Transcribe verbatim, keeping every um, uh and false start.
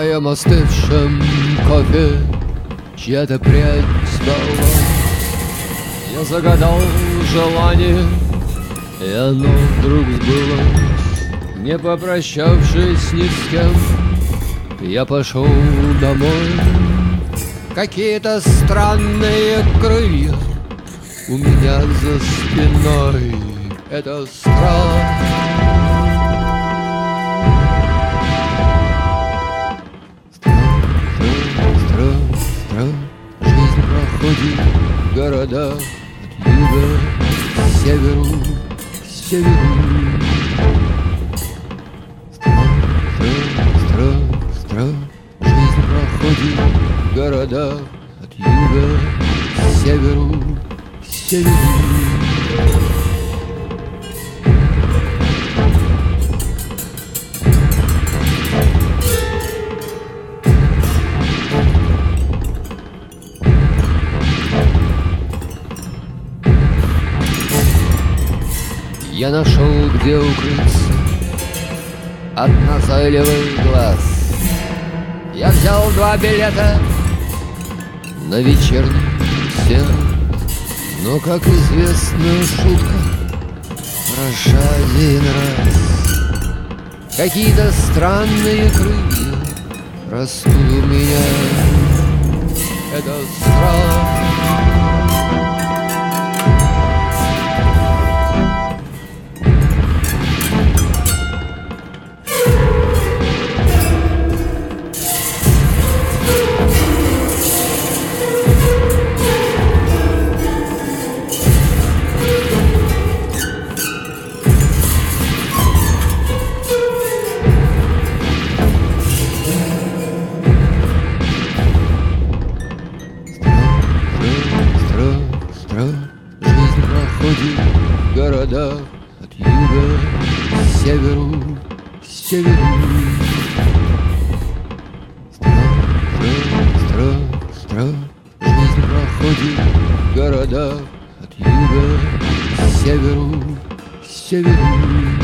моем остывшем кофе чья-то прядь спала. Я загадал желание, и оно вдруг сбылось. Не попрощавшись ни с кем, я пошел домой. Какие-то странные крылья у меня за спиной. Это страх. Жизнь проходит в городах от юга к северу, к северу. Страх, страх, страх. Жизнь проходит в городах от юга к северу, к северу. Я нашел, где укрыться от назойливых глаз. Я взял два билета на вечерний сеанс. Но, как известно, шутка хороша один раз. Какие-то странные крылья растут у меня. Это страх. Жизнь проходит в городах от юга к северу, к северу. Страх, страх, страх. Жизнь проходит в городах от юга к северу, к северу.